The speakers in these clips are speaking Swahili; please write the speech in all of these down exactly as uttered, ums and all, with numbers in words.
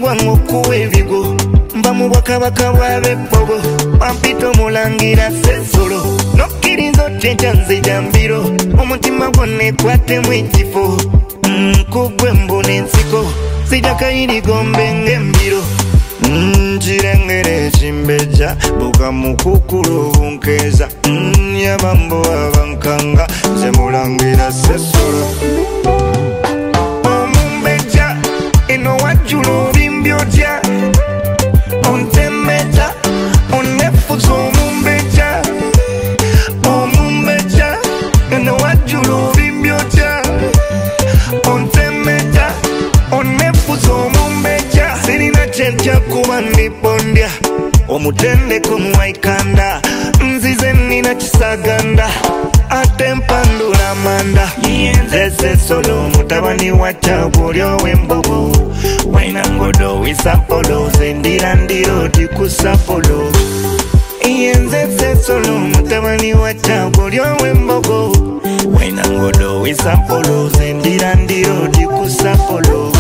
Nteekeddwa okuwa ebigo mba mu bwakabaka bw'ab'ebbogo Wampita omulangira Ssensolo nokkiriza otyenkya nzija mbiro omutima gwonna ekwatemu ekifo nkugwe mbuna ensiko sija kayirigombe ng'embiro Kirengere ekimbejja buka mukukulu obunkeeza Yabambo abankanga nze mulangira Ssensolo Omumbejja eno wajjula obimbi otya Ontemeta onefuza omumbejja Omumbejja eno wajjula obimbi otya Ontemeta onefuza omumbejja Sirina kyentya kuba ndipondya omutendeko muwaikanda nzize nina kisaganda ate mpandula manda Nze Ssensolo mutabani wa Kyaggwe oli ow'embogo waina ngodo wisapolo zendira ndiro tikusapolo Nze Ssensolo mutabani wa Kyaggwe oli ow'embogo waina ngodo wisapolo zendira ndiro tikusapolo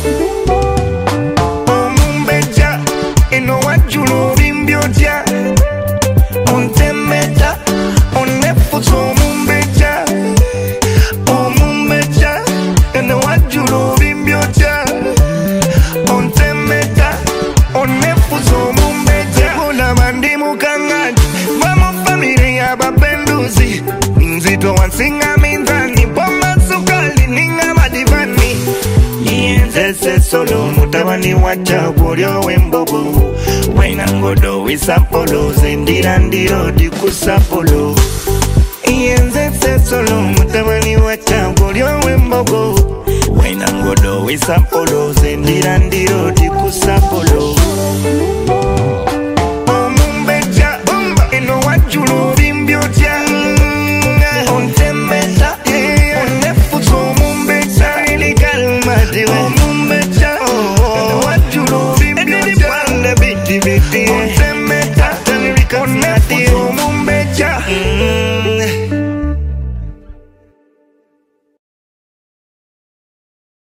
Omumbejja eno wajjula obimbi otya Ontemeta onefuza omumbejja Omumbejja eno wajjula obimbi otya Ontemeta onefuza omumbejja Olaba ndi mukangati va mu famire y'abapenduzi nzito wansinga minzani bomba sukali ninga madivani Nze Ssensolo mutabani wa Kyaggwe oli ow'embogo waina ngodo wisapolo zendira ndiro tikusapolo Nze Ssensolo mutabani wa Kyaggwe oli ow'embogo waina ngodo wisapolo zendira ndiro tikusapolo